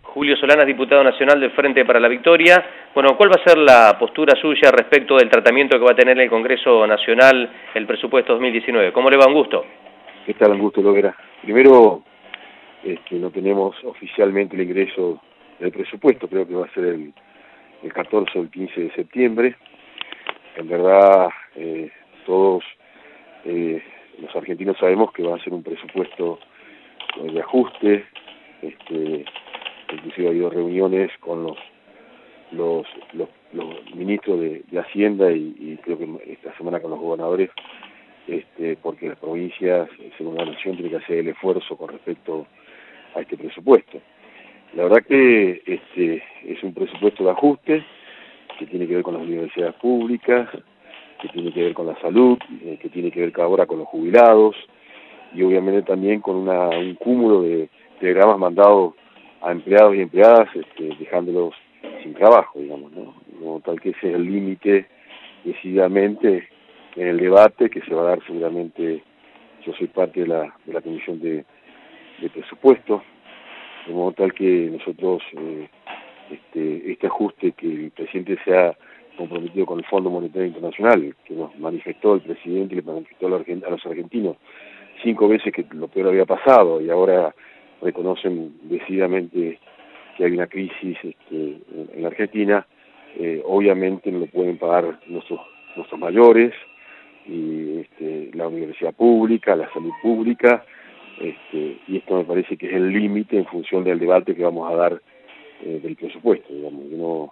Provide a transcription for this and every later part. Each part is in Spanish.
Julio Solanas, diputado nacional del Frente para la Victoria. Bueno, ¿cuál va a ser la postura suya respecto del tratamiento que va a tener en el Congreso Nacional el presupuesto 2019? ¿Cómo le va? Un gusto. ¿Qué tal? Un gusto, Lovera. Primero, no tenemos oficialmente el ingreso del presupuesto, creo que va a ser el 14 o el 15 de septiembre. En verdad, todos los argentinos sabemos que va a ser un presupuesto de ajuste. Inclusive ha habido reuniones con los ministros de Hacienda y creo que esta semana con los gobernadores, porque las provincias, según la nación, tienen que hacer el esfuerzo con respecto a este presupuesto. La verdad que es un presupuesto de ajuste que tiene que ver con las universidades públicas, que tiene que ver con la salud, que tiene que ver ahora con los jubilados y obviamente también con un cúmulo de telegramas mandados a empleados y empleadas, dejándolos sin trabajo, digamos, ¿no? No, tal que ese es el límite decididamente en el debate que se va a dar seguramente. Yo soy parte de la comisión de presupuesto, de modo tal que nosotros este ajuste que el presidente se ha comprometido con el Fondo Monetario Internacional, que nos manifestó el presidente y le manifestó a los argentinos 5 veces que lo peor había pasado y ahora reconocen decididamente que hay una crisis en la Argentina. Obviamente no lo pueden pagar nuestros mayores y la universidad pública, la salud pública, y esto me parece que es el límite en función del debate que vamos a dar del presupuesto, digamos. Yo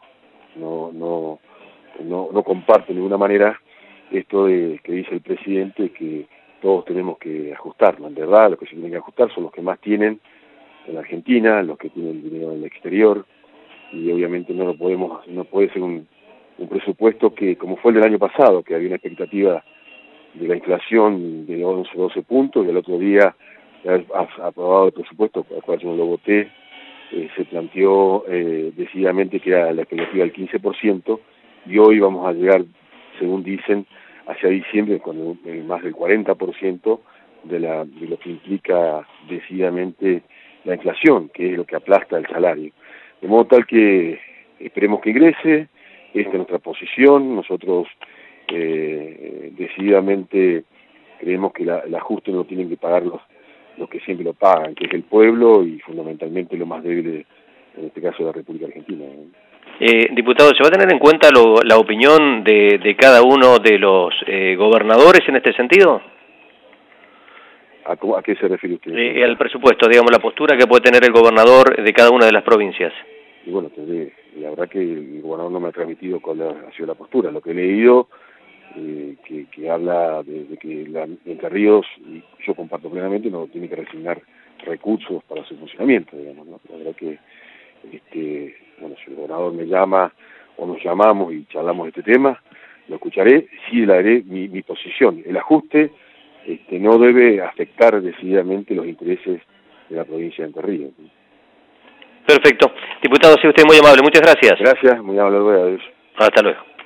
no comparto de ninguna manera esto de que dice el presidente que todos tenemos que ajustarlo. En verdad, los que se tienen que ajustar son los que más tienen en la Argentina, los que tienen dinero en el exterior, y obviamente no puede ser un presupuesto que, como fue el del año pasado, que había una expectativa de la inflación de 11 o 12 puntos, y el otro día, aprobado el presupuesto, al cual yo no lo voté, se planteó decididamente que era la expectativa del 15%, y hoy vamos a llegar, según dicen, hacia diciembre con más del 40% de lo que implica decididamente la inflación, que es lo que aplasta el salario. De modo tal que esperemos que ingrese. Esta es nuestra posición. Nosotros decididamente creemos que el ajuste no lo tienen que pagar los que siempre lo pagan, que es el pueblo y fundamentalmente lo más débil, en este caso, de la República Argentina. Diputado, ¿se va a tener en cuenta la opinión de cada uno de los gobernadores en este sentido? ¿A qué se refiere usted? Al presupuesto, digamos, la postura que puede tener el gobernador de cada una de las provincias. Y bueno, la verdad que el gobernador no me ha transmitido cuál ha sido la postura. Lo que he leído, que habla de que Entre Ríos, y yo comparto plenamente, no tiene que resignar recursos para su funcionamiento, digamos, ¿no? La verdad que, bueno, si el gobernador me llama o nos llamamos y charlamos de este tema, lo escucharé, sí le daré mi posición. El ajuste no debe afectar decididamente los intereses de la provincia de Entre Ríos. Perfecto. Diputado, sí, usted es muy amable. Muchas gracias. Gracias, muy amable. Adiós. Hasta luego.